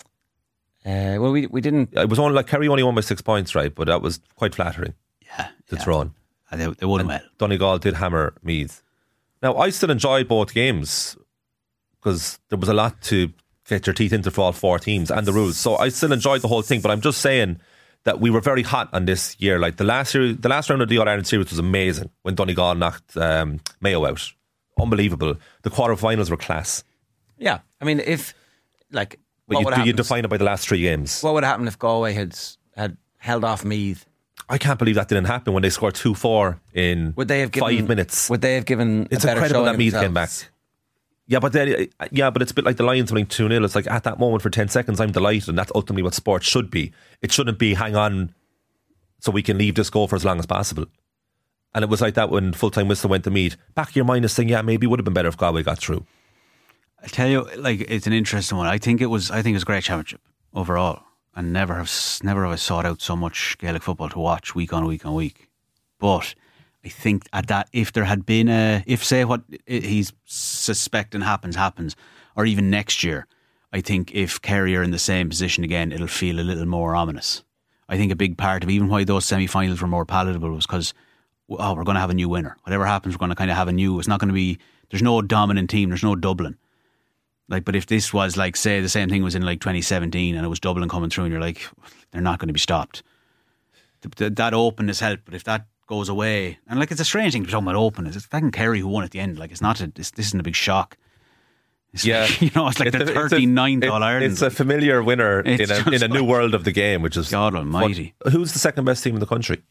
[SPEAKER 4] Uh, well, we we didn't.
[SPEAKER 5] It was only like Kerry only won by six points, right? But that was quite flattering
[SPEAKER 6] Yeah,
[SPEAKER 5] to
[SPEAKER 6] yeah.
[SPEAKER 5] Tyrone.
[SPEAKER 6] And They, they won well.
[SPEAKER 5] Donegal did hammer Meath. Now, I still enjoyed both games because there was a lot to get your teeth into for all four teams and the rules. So I still enjoyed the whole thing. But I'm just saying that we were very hot on this year. Like the last year, the last round of the All Ireland series was amazing when Donegal knocked um, Mayo out. Unbelievable. The quarterfinals were class.
[SPEAKER 4] Yeah, I mean, if like,
[SPEAKER 5] But
[SPEAKER 4] what
[SPEAKER 5] you,
[SPEAKER 4] would
[SPEAKER 5] do you
[SPEAKER 4] happen?
[SPEAKER 5] define it by the last three games?
[SPEAKER 4] What would happen if Galway had had held off Meath?
[SPEAKER 5] I can't believe that didn't happen when they scored two four in
[SPEAKER 4] Would they have given
[SPEAKER 5] five minutes.
[SPEAKER 4] Would they have given?
[SPEAKER 5] It's
[SPEAKER 4] a better
[SPEAKER 5] incredible
[SPEAKER 4] showing
[SPEAKER 5] that Meath came back.
[SPEAKER 4] themselves?
[SPEAKER 5] Yeah, but then, yeah, but it's a bit like the Lions winning two nil. It's like at that moment for ten seconds, I'm delighted, and that's ultimately what sports should be. It shouldn't be hang on so we can leave this goal for as long as possible. And it was like that when full-time whistle went to Meath. Back of your mind is saying, yeah, maybe it would have been better if Galway got through.
[SPEAKER 6] I tell you, like, it's an interesting one. I think it was. I think it was a great championship overall, and never have s- never have I sought out so much Gaelic football to watch week on week on week. But I think at that, if there had been a, if say what he's suspecting happens happens, or even next year, I think if Kerry are in the same position again, it'll feel a little more ominous. I think a big part of even why those semi-finals were more palatable was because, oh, we're going to have a new winner. Whatever happens, we're going to kind of have a new. It's not going to be. There's no dominant team. There's no Dublin. Like, but if this was like, say, the same thing was in like twenty seventeen and it was Dublin coming through, and you're like, they're not going to be stopped. Th- th- that openness helped, but if that goes away, and like, it's a strange thing to be talking about openness. It's fucking Kerry who won at the end. Like, it's not. A, this, this isn't a big shock. It's
[SPEAKER 5] Yeah.
[SPEAKER 6] like, you know, it's like
[SPEAKER 5] It's
[SPEAKER 6] the
[SPEAKER 5] a- it's a-
[SPEAKER 6] thirty-ninth
[SPEAKER 5] it-
[SPEAKER 6] All Ireland.
[SPEAKER 5] It's a familiar winner
[SPEAKER 6] It's
[SPEAKER 5] in a,
[SPEAKER 6] just
[SPEAKER 5] in a new
[SPEAKER 6] like-
[SPEAKER 5] world of the game, which is
[SPEAKER 6] God almighty.
[SPEAKER 5] fun. Who's the second best team in the country?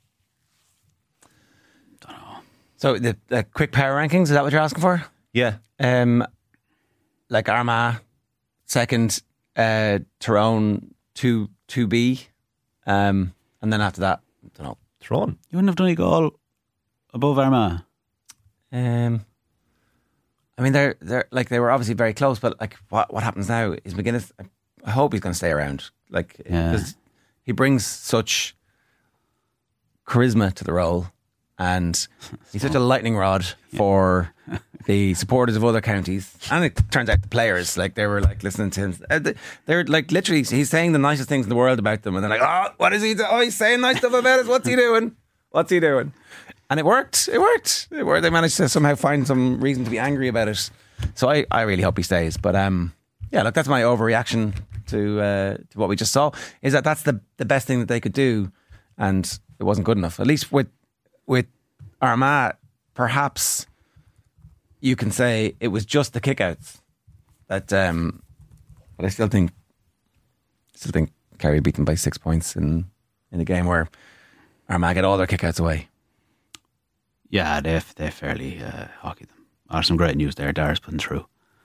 [SPEAKER 4] So the, the quick power rankings, is that what you're asking for?
[SPEAKER 5] Yeah.
[SPEAKER 4] Um, like Armagh, second, uh, Tyrone, two, two B, um, and then after that, I don't know.
[SPEAKER 5] Throne.
[SPEAKER 6] You wouldn't have done a goal above Armagh.
[SPEAKER 4] Um, I mean, they're they're like they were obviously very close, but like what what happens now is McGuinness. I hope he's going to stay around, like
[SPEAKER 6] Yeah.
[SPEAKER 4] because he brings such charisma to the role, and he's such a lightning rod for the supporters of other counties. And it turns out the players, like they were like listening to him. Uh, they- They're like literally, he's saying the nicest things in the world about them, and they're like, "Oh, what is he? Do- oh, he's saying nice stuff about us. What's he doing? What's he doing?" And it worked. It worked. It worked. They managed to somehow find some reason to be angry about it. So I, I really hope he stays. But um, yeah, look, that's my overreaction to uh, to what we just saw. Is that that's the the best thing that they could do, and it wasn't good enough. At least with with Armagh, perhaps you can say it was just the kickouts that. Um, but I still think, still think Kerry beat them by six points in in a game where Armagh get all their kickouts away.
[SPEAKER 6] Yeah, they they fairly uh, hockey them. Oh, some great news there. Dara's putting through.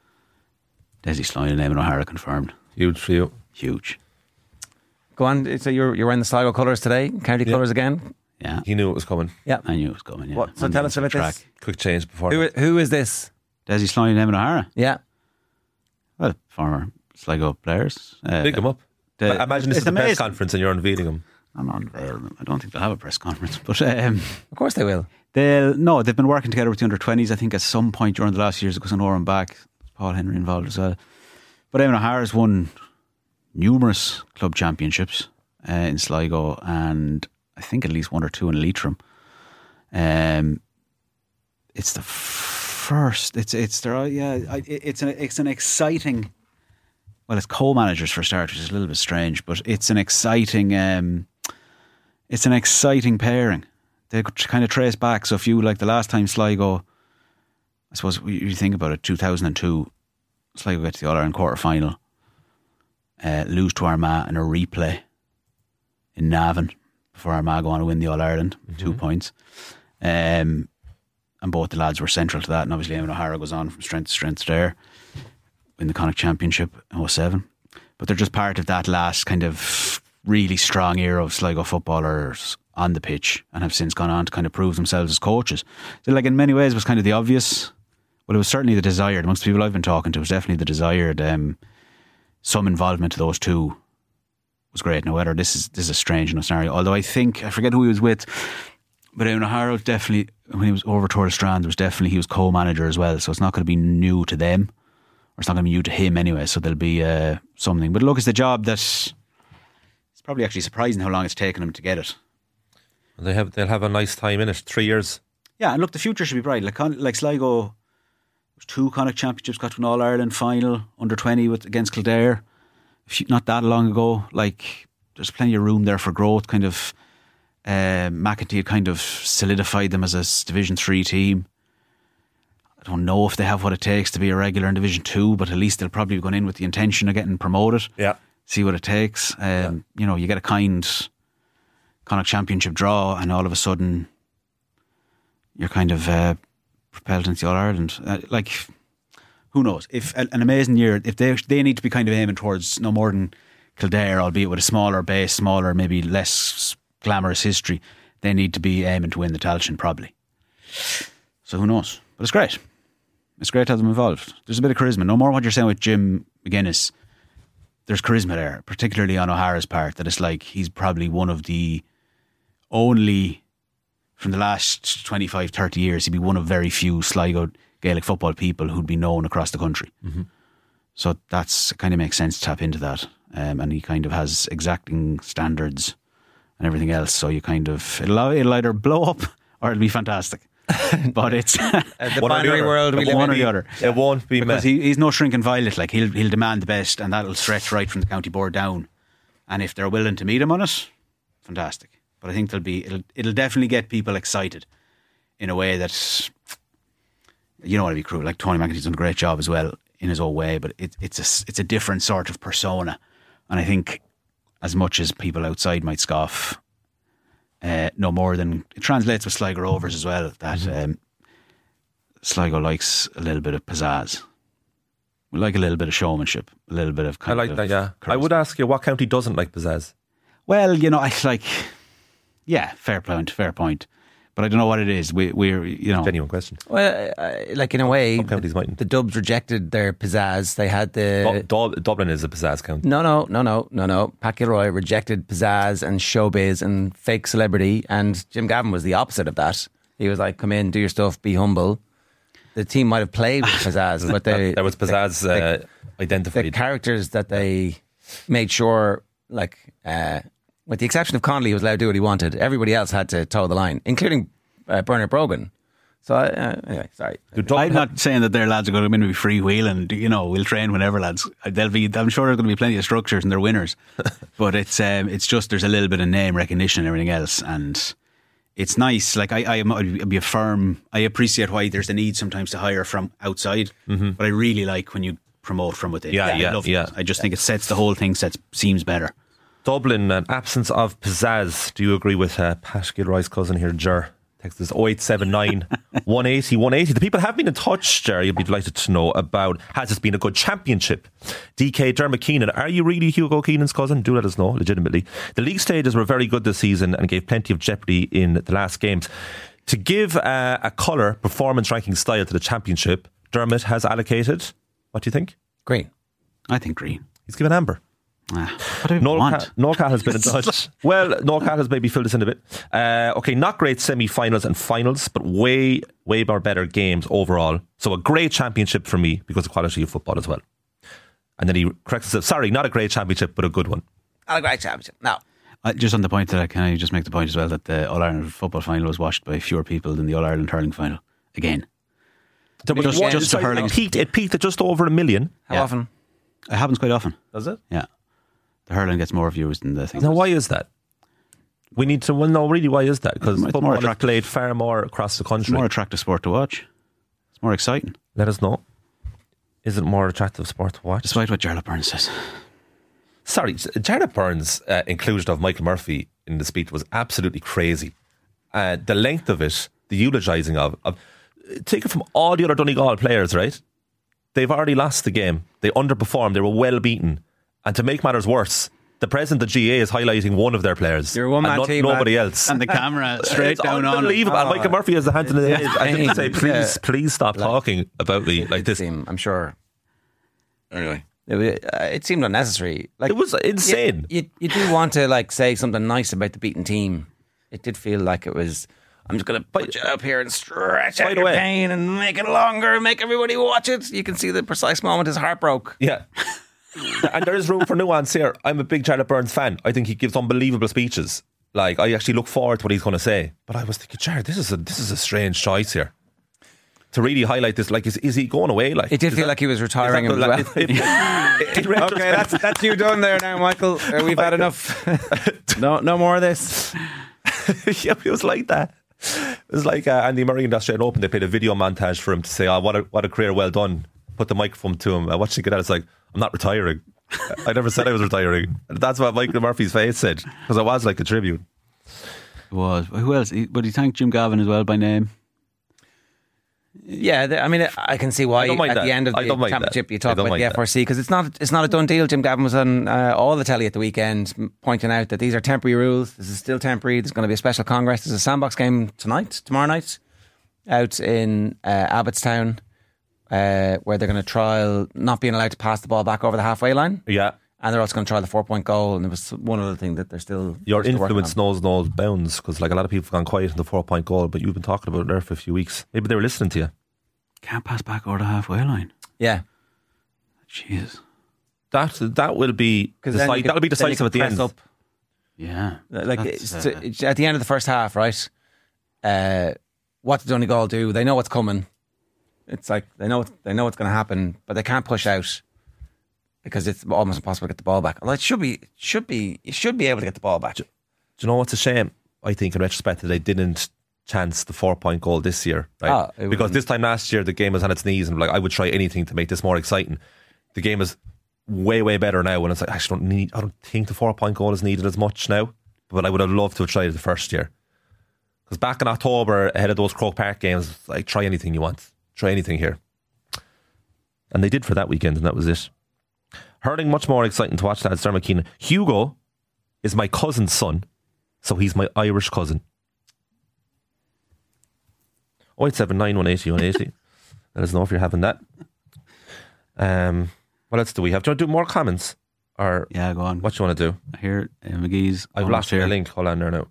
[SPEAKER 6] Desi Sloan and Eamon O'Hara confirmed.
[SPEAKER 5] Huge for you.
[SPEAKER 6] Huge.
[SPEAKER 4] Go on. So you're you're wearing the Sligo colours today, county
[SPEAKER 5] Yeah.
[SPEAKER 4] colours again.
[SPEAKER 6] Yeah,
[SPEAKER 5] He knew it was coming.
[SPEAKER 4] Yeah.
[SPEAKER 6] I knew it was coming. Yeah.
[SPEAKER 4] What? So
[SPEAKER 6] On
[SPEAKER 4] tell
[SPEAKER 6] the
[SPEAKER 4] us about
[SPEAKER 6] track.
[SPEAKER 4] this.
[SPEAKER 5] Quick change before.
[SPEAKER 4] Who who is this?
[SPEAKER 6] Desi Sloan and Eamon O'Hara.
[SPEAKER 4] Yeah.
[SPEAKER 6] Well, former Sligo players. Uh,
[SPEAKER 5] Pick him up.
[SPEAKER 6] the-
[SPEAKER 5] I imagine this
[SPEAKER 6] it's
[SPEAKER 5] is a press
[SPEAKER 6] amazing.
[SPEAKER 5] conference and you're unveiling him.
[SPEAKER 6] I'm not unveiling them. I don't think they'll have a press conference, but um,
[SPEAKER 4] Of course they will.
[SPEAKER 6] they'll no. They've been working together with the under twenties. I think at some point during the last years, because I know I'm back. Paul Henry involved as well. But Eamon O'Hara's won numerous club championships uh, in Sligo, and I think at least one or two in Leitrim. Um, it's the first. It's it's there. Yeah, I- it- it's an it's an exciting. Well, it's co-managers for a start, which is a little bit strange, but it's an exciting. Um, it's an exciting pairing. They could kind of trace back. So if you like the last time Sligo, I suppose you think about it, two thousand two, Sligo get to the All Ireland quarter final, uh, lose to Armagh in a replay in Navan before Armagh go on to win the All Ireland, mm-hmm. two points. Um, and both the lads were central to that. And obviously, Eamon O'Hara goes on from strength to strength there, win the Connacht Championship in oh seven. But they're just part of that last kind of really strong era of Sligo footballers on the pitch, and have since gone on to kind of prove themselves as coaches. So, like, in many ways, it was kind of the obvious. Well, it was certainly the desired, amongst the people I've been talking to, it was definitely the desired. Um, some involvement of those two was great. Now, whether this is this is a strange enough scenario, although I think, I forget who he was with, but Eamon O'Hara was definitely, when he was over Tour de Strand, there was definitely, he was co-manager as well, so it's not going to be new to them, or it's not going to be new to him anyway, so there'll be uh, something. But look, it's the job that, it's probably actually surprising how long it's taken him to get it.
[SPEAKER 5] They have, they'll have a nice time in it. Three years.
[SPEAKER 6] Yeah, and look, the future should be bright. Like, Con- like Sligo, there's two Connacht Championships, got to an All Ireland final under twenty with against Kildare, a few, not that long ago. Like, there's plenty of room there for growth. Kind of, uh, McEntee had kind of solidified them as a Division Three team. I don't know if they have what it takes to be a regular in Division Two, but at least they'll probably be going in with the intention of getting promoted.
[SPEAKER 5] Yeah.
[SPEAKER 6] See what it takes. Um, yeah. You know, you get a kind Connacht Championship draw, and all of a sudden you're kind of uh, propelled into the All Ireland. Uh, like, who knows? If an amazing year, if they they need to be kind of aiming towards no more than Kildare, albeit with a smaller base, smaller, maybe less glamorous history, they need to be aiming to win the Tailteann probably. So who knows? But it's great. It's great to have them involved. There's a bit of charisma. No more what you're saying with Jim McGuinness. There's charisma there, particularly on O'Hara's part, that it's like he's probably one of the only, from the last twenty-five, thirty years, he'd be one of very few Sligo Gaelic football people who'd be known across the country. Mm-hmm. So that's, it kind of makes sense to tap into that. Um, and he kind of has exacting standards and everything else. So you kind of, it'll, it'll either blow up or it'll be fantastic. But it's
[SPEAKER 4] Uh, the
[SPEAKER 5] One or the
[SPEAKER 4] binary
[SPEAKER 5] other.
[SPEAKER 4] world we
[SPEAKER 5] It
[SPEAKER 4] live
[SPEAKER 6] one
[SPEAKER 4] in.
[SPEAKER 6] or the other.
[SPEAKER 5] It won't be
[SPEAKER 6] Because
[SPEAKER 5] met.
[SPEAKER 6] he, he's no shrinking violet. Like, he'll he'll demand the best, and that'll stretch right from the county board down. And if they're willing to meet him on it, fantastic. But I think there'll be it'll it'll definitely get people excited in a way that, you don't want to be cruel. Like, Tony McEntee's done a great job as well in his own way, but it, it's a it's a different sort of persona, and I think as much as people outside might scoff, uh, no more than it translates with Sligo Rovers as well. That mm-hmm. um, Sligo likes a little bit of pizzazz. We like a little bit of showmanship, a little bit of. Kind
[SPEAKER 5] I like
[SPEAKER 6] of
[SPEAKER 5] that. Yeah,
[SPEAKER 6] charisma.
[SPEAKER 5] I would ask you, what county doesn't like pizzazz?
[SPEAKER 6] Well, you know, I like. Yeah, fair point. Fair point. But I don't know what it is. We, we're, you know,
[SPEAKER 5] Genuine question.
[SPEAKER 4] Well, uh, like in a way,
[SPEAKER 5] Some counties mightn't.
[SPEAKER 4] the Dubs rejected their pizzazz. They had the
[SPEAKER 5] Du- Du- Dublin is a pizzazz county.
[SPEAKER 4] no, no, no, no, no, no. Pat Gilroy rejected pizzazz and showbiz and fake celebrity, and Jim Gavin was the opposite of that. He was like, "Come in, do your stuff, be humble." The team might have played with pizzazz, but they
[SPEAKER 5] There was pizzazz
[SPEAKER 4] the,
[SPEAKER 5] uh,
[SPEAKER 4] the,
[SPEAKER 5] identified.
[SPEAKER 4] the characters that they made sure, like, uh, with the exception of Connolly, he was allowed to do what he wanted. Everybody else had to toe the line, including uh, Bernard Brogan. So uh, anyway, sorry.
[SPEAKER 6] I'm not saying that their lads are going to be freewheeling. You know, we'll train whenever, lads. They'll be. I'm sure there's going to be plenty of structures and they're winners. But it's um, it's just there's a little bit of name recognition and everything else, and it's nice. Like I, I am, I'd be a firm. I appreciate why there's the need sometimes to hire from outside, mm-hmm. but I really like when you promote from within.
[SPEAKER 5] Yeah,
[SPEAKER 6] I
[SPEAKER 5] yeah,
[SPEAKER 6] love
[SPEAKER 5] yeah.
[SPEAKER 6] it. I just think it sets the whole thing sets seems better.
[SPEAKER 5] Dublin, an absence of pizzazz. Do you agree with uh, Pat Gilroy's cousin here, Ger? Text is oh eight seven nine, one eight oh, one eight oh. The people have been in touch, Ger. You'll be delighted to know about, has this been a good championship? D K Dermot Keenan, are you really Hugo Keenan's cousin? Do let us know, legitimately. The league stages were very good this season and gave plenty of jeopardy in the last games. To give uh, a colour, performance ranking style to the championship, Dermot has allocated, what do you think?
[SPEAKER 4] Green.
[SPEAKER 6] I think green.
[SPEAKER 5] He's given amber.
[SPEAKER 6] Ah, what do we
[SPEAKER 5] Noel
[SPEAKER 6] want?
[SPEAKER 5] Cat, Noel Cat has been in touch. Well, Noel Cat has maybe filled this in a bit. Uh, okay, not great semi-finals and finals, but way, way more better games overall. So a great championship for me because of quality of football as well. And then he corrects himself. Sorry, not a great championship, but a good one.
[SPEAKER 4] Not a great championship. No.
[SPEAKER 6] Uh, just on the point that, can I just make the point as well that the All-Ireland football final was watched by fewer people than the All-Ireland hurling final. Again.
[SPEAKER 5] There was
[SPEAKER 6] Just-
[SPEAKER 5] one-
[SPEAKER 6] just the
[SPEAKER 5] sorry,
[SPEAKER 6] hurling.
[SPEAKER 5] It peaked, it peaked at just over a million.
[SPEAKER 4] How
[SPEAKER 6] Yeah.
[SPEAKER 4] often?
[SPEAKER 6] It happens quite often.
[SPEAKER 5] Does it?
[SPEAKER 6] Yeah. The hurling gets more viewers than the thing.
[SPEAKER 5] Now, why is that? We need to, well, no, really, why is that? Because
[SPEAKER 6] It's more
[SPEAKER 5] football is
[SPEAKER 6] attractive.
[SPEAKER 5] played far more across the
[SPEAKER 6] It's
[SPEAKER 5] country.
[SPEAKER 6] a more attractive sport to watch. It's more exciting.
[SPEAKER 5] Let us know. Is it more attractive sport to watch?
[SPEAKER 6] Despite what Jarlath Burns says.
[SPEAKER 5] Sorry, Jared Burns' uh, inclusion of Michael Murphy in the speech was absolutely crazy. Uh, the length of it, the eulogising of, of, take it from all the other Donegal players, right? They've already lost the game. They underperformed. They were well beaten. And to make matters worse, the president of G A A is highlighting one of their players.
[SPEAKER 4] You're a one-man
[SPEAKER 5] and not-
[SPEAKER 4] team,
[SPEAKER 5] nobody
[SPEAKER 4] man.
[SPEAKER 5] else.
[SPEAKER 6] And the camera straight
[SPEAKER 5] It's
[SPEAKER 6] down on him.
[SPEAKER 5] unbelievable. And
[SPEAKER 4] Oh.
[SPEAKER 5] Michael Murphy has the hand in his head. I have to say,
[SPEAKER 4] Yeah.
[SPEAKER 5] please, please stop talking about me like this.
[SPEAKER 4] Team, I'm sure. Anyway. It, wa- uh, it seemed unnecessary. Like,
[SPEAKER 5] It was insane.
[SPEAKER 4] You, you, you do want to like say something nice about the beaten team. It did feel like it was. I'm just going to put you up here and stretch
[SPEAKER 5] By
[SPEAKER 4] out
[SPEAKER 5] the
[SPEAKER 4] your
[SPEAKER 5] way-
[SPEAKER 4] pain and make it longer, make everybody watch it. You can see the precise moment his heart broke.
[SPEAKER 5] Yeah. And there is room for nuance here. I'm a big Jared Burns fan. I think he gives unbelievable speeches. Like, I actually look forward to what he's going to say. But I was thinking, Jared, this is a this is a strange choice here. To really highlight this, like, is, is he going away? Like,
[SPEAKER 4] It did
[SPEAKER 5] is
[SPEAKER 4] feel
[SPEAKER 5] that-
[SPEAKER 4] like he was
[SPEAKER 5] is
[SPEAKER 4] retiring
[SPEAKER 5] that
[SPEAKER 4] him
[SPEAKER 5] the-
[SPEAKER 4] as well.
[SPEAKER 5] if- if- in
[SPEAKER 4] Okay,
[SPEAKER 5] retrospect-
[SPEAKER 4] that's that's you done there now, Michael. Uh, we've had enough. no, no more of this.
[SPEAKER 5] Yeah, it was like that. It was like uh, Andy Murray in the Australian Open. They played a video montage for him to say, "Oh, what a what a career, well done." Put the microphone to him. I watched him get out. It's like, I'm not retiring. I never said I was retiring. And that's what Michael Murphy's face said, because I was like a tribute.
[SPEAKER 6] It was. Who else? He- But he thanked Jim Gavin as well by name.
[SPEAKER 4] Yeah, the, I mean, I can see why
[SPEAKER 5] I don't mind
[SPEAKER 4] at
[SPEAKER 5] that.
[SPEAKER 4] the end of
[SPEAKER 5] I
[SPEAKER 4] the
[SPEAKER 5] don't mind
[SPEAKER 4] championship
[SPEAKER 5] that.
[SPEAKER 4] you
[SPEAKER 5] I
[SPEAKER 4] talk
[SPEAKER 5] don't
[SPEAKER 4] about the
[SPEAKER 5] mind
[SPEAKER 4] F R C because it's not it's not a done deal. Jim Gavin was on uh, all the telly at the weekend m- pointing out that these are temporary rules. This is still temporary. There's going to be a special congress. There's a sandbox game tonight, tomorrow night, out in uh, Abbottstown, uh, where they're going to trial not being allowed to pass the ball back over the halfway line,
[SPEAKER 5] Yeah.
[SPEAKER 4] and they're also going to trial the four point goal. And there was one other thing that they're still
[SPEAKER 5] Your
[SPEAKER 4] they're still working
[SPEAKER 5] influence
[SPEAKER 4] on.
[SPEAKER 5] knows no bounds, because like a lot of people have gone quiet in the four point goal, but you've been talking about it there for a few weeks. Maybe they were listening to you.
[SPEAKER 6] Can't pass back over the halfway line.
[SPEAKER 4] Yeah,
[SPEAKER 6] Jesus.
[SPEAKER 5] That that will be
[SPEAKER 4] because then you
[SPEAKER 5] decisive.
[SPEAKER 4] could-
[SPEAKER 5] That'll be
[SPEAKER 4] then you
[SPEAKER 5] decisive
[SPEAKER 4] could
[SPEAKER 5] at the
[SPEAKER 4] press
[SPEAKER 5] end.
[SPEAKER 4] up.
[SPEAKER 6] Yeah.
[SPEAKER 4] Like
[SPEAKER 6] That's,
[SPEAKER 4] it's,
[SPEAKER 6] uh,
[SPEAKER 4] it's at the end of the first half, right? Uh, what did Donegal do? They know what's coming. It's like they know they know what's going to happen, but they can't push out because it's almost impossible to get the ball back. Although it should be, it should be, you should be able to get the ball back.
[SPEAKER 5] Do you know what's a shame? I think in retrospect that they didn't chance the four point goal this year, right?
[SPEAKER 4] Ah, it
[SPEAKER 5] because
[SPEAKER 4] wouldn't-
[SPEAKER 5] this time last year the game was on its knees, and like I would try anything to make this more exciting. The game is way way better now, and it's like I actually don't need. I don't think the four point goal is needed as much now, but I would have loved to have tried it the first year. Because back in October, ahead of those Croke Park games, like try anything you want, try anything here, and they did for that weekend, and that was it. Hurling much more exciting to watch, lads. Dermot Keenan. Hugo is my cousin's son, so he's my Irish cousin. oh eight seven nine one eight oh one eight oh. Let us know if you're having that. Um, what else do we have? Do you want to do more comments? Or
[SPEAKER 6] Yeah, go on.
[SPEAKER 5] what you want to do?
[SPEAKER 6] I hear uh, McGee's.
[SPEAKER 5] I've
[SPEAKER 6] almost
[SPEAKER 5] lost your
[SPEAKER 6] here.
[SPEAKER 5] link. Hold on there now.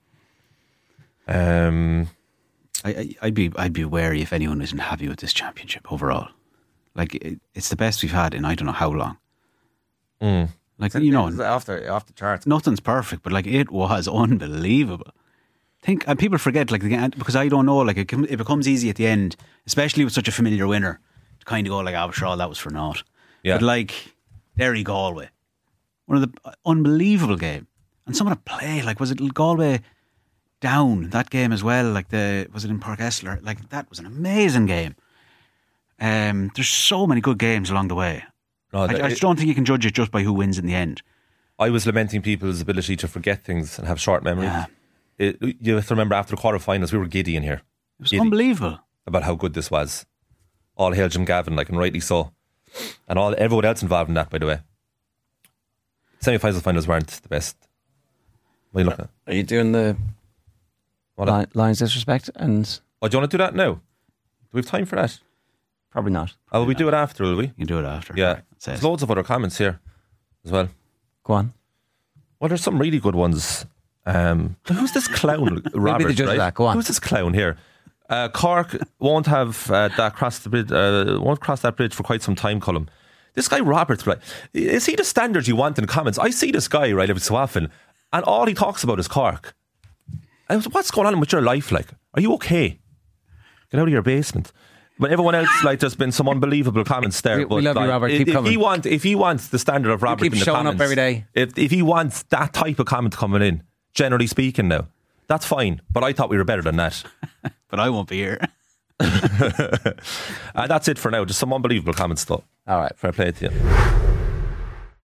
[SPEAKER 5] Um,
[SPEAKER 6] I, I, I'd be I'd be wary if anyone isn't happy with this championship overall. Like it, it's the best we've had in I don't know how long.
[SPEAKER 5] mm.
[SPEAKER 6] Like you know,
[SPEAKER 4] It's off the off the charts.
[SPEAKER 6] nothing's perfect, but like it was unbelievable. Think and people forget like the game, because I don't know, like it, can, it becomes easy at the end, especially with such a familiar winner, to kind of go like, "Oh, sure, that was for naught."
[SPEAKER 5] Yeah.
[SPEAKER 6] But like Derry Galway, one of the unbelievable game, and some of the play, like was it Galway down that game as well? Like the was it in Park Esler? Like that was an amazing game. Um, there's so many good games along the way.
[SPEAKER 5] no,
[SPEAKER 6] I,
[SPEAKER 5] that-
[SPEAKER 6] I just don't think you can judge it just by who wins in the end.
[SPEAKER 5] I was lamenting people's ability to forget things and have short memories.
[SPEAKER 6] Yeah.
[SPEAKER 5] It, you have to remember, after the quarterfinals, we were giddy in here
[SPEAKER 6] It was
[SPEAKER 5] Giddy.
[SPEAKER 6] unbelievable.
[SPEAKER 5] about how good this was. All hail Jim Gavin, like, and rightly so. And all everyone else involved in that, by the way. Semi-finals, finals weren't the best. What are you looking at?
[SPEAKER 4] Are you doing the
[SPEAKER 5] What
[SPEAKER 4] li- Lions disrespect? And
[SPEAKER 5] Oh, do you want to do that now? Do we have time for that?
[SPEAKER 4] probably not.
[SPEAKER 5] Oh, will we do it after, will we?
[SPEAKER 6] You can do it after.
[SPEAKER 5] Yeah.
[SPEAKER 6] It says.
[SPEAKER 5] There's loads of other comments here as well.
[SPEAKER 4] Go on.
[SPEAKER 5] Well, there's some really good ones. Um, who's this clown, Robert?
[SPEAKER 4] the judge of
[SPEAKER 5] right?
[SPEAKER 4] that, go on.
[SPEAKER 5] Who's this clown here? Uh, Cork won't have uh, that cross the bridge. Uh, won't cross that bridge for quite some time, Cullum. This guy Roberts, right? Is he the standard you want in comments? I see this guy right every so often, and all he talks about is Cork. I was, what's going on with your life? Like, are you okay? Get out of your basement. But everyone else, like, there's been some unbelievable comments there.
[SPEAKER 4] We- we
[SPEAKER 5] but
[SPEAKER 4] love you,
[SPEAKER 5] like,
[SPEAKER 4] Robert.
[SPEAKER 5] If,
[SPEAKER 4] Keep
[SPEAKER 5] if
[SPEAKER 4] coming.
[SPEAKER 5] he wants, if he wants the standard of Robert
[SPEAKER 4] keep
[SPEAKER 5] in the
[SPEAKER 4] showing up
[SPEAKER 5] comments,
[SPEAKER 4] every day.
[SPEAKER 5] If if he wants that type of comment coming in, generally speaking, now that's fine. But I thought we were better than that.
[SPEAKER 6] But I won't be here.
[SPEAKER 5] And that's it for now. Just some unbelievable comments, though.
[SPEAKER 4] All right.
[SPEAKER 5] Fair play to you.